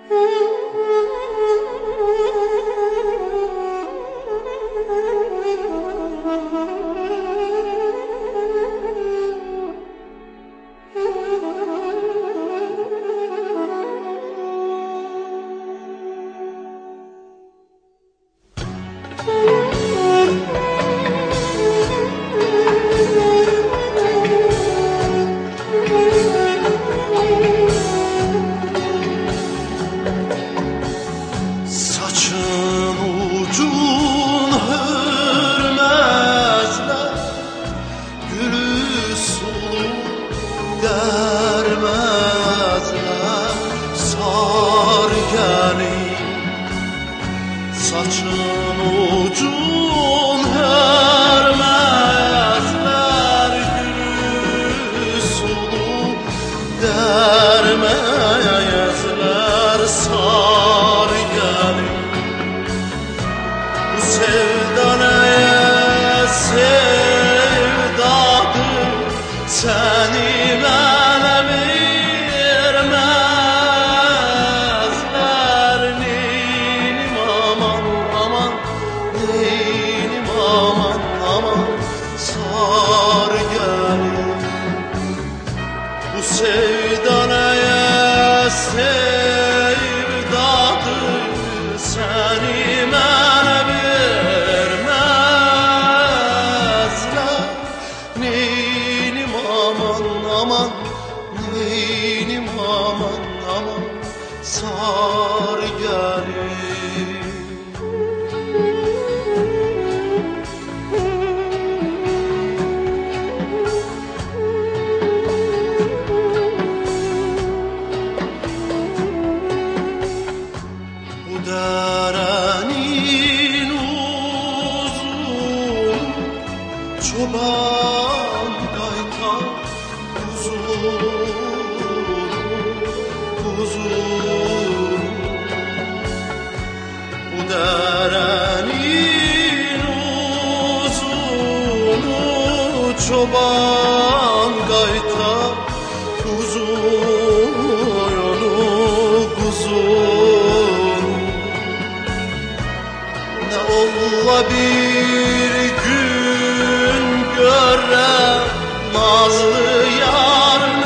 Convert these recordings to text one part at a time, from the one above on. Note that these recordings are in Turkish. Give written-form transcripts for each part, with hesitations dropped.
Saçın ucun hermezler, gülü sulu dermezler, sar gelin. Bu sevda neye sevdadır, seni bana vermezler. Neynim aman aman, neynim aman aman, sar gelin. Bu sevda neye sevdadır, seni bana vermezler. Neynim aman aman, neynim aman aman, sar gelin. Bu derenin uzun, çoban kaytar uzun, uzun. Bu derenin uzunu, çoban kaytar uzun, uzun. Ne ola bir gün görem nazlı yarın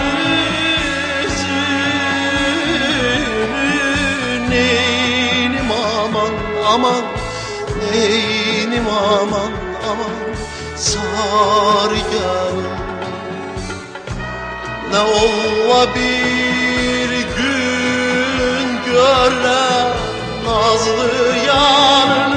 yüzünü. Neynim aman aman, neynim aman aman, sar gelin. Ne ola bir gün görem nazlı yarın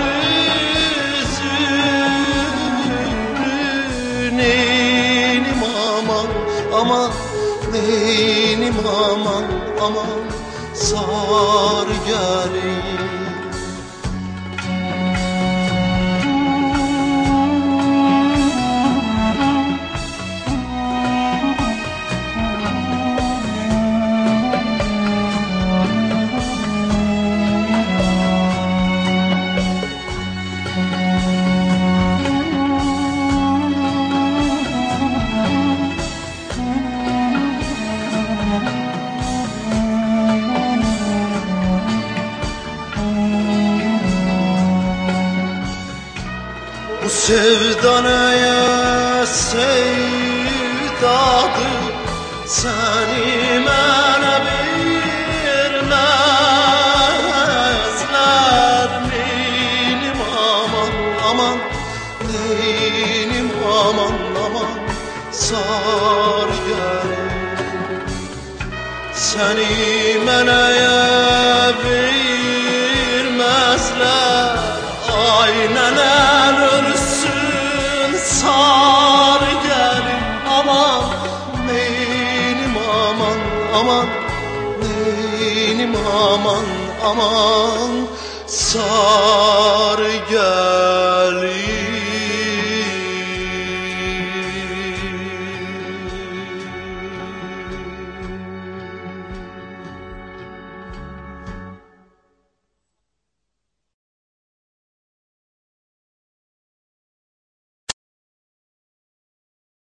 yüzünü. Neynim aman aman, neynim aman aman, sar gelin. Bu sevda neye sevdadır, seni bana vermezler. Neynim aman aman, neynim aman aman, sar gelin. Seni bana vermezler, aynen ölsün, sar gelin. Aman neynim aman aman, neynim aman aman, sar gelin.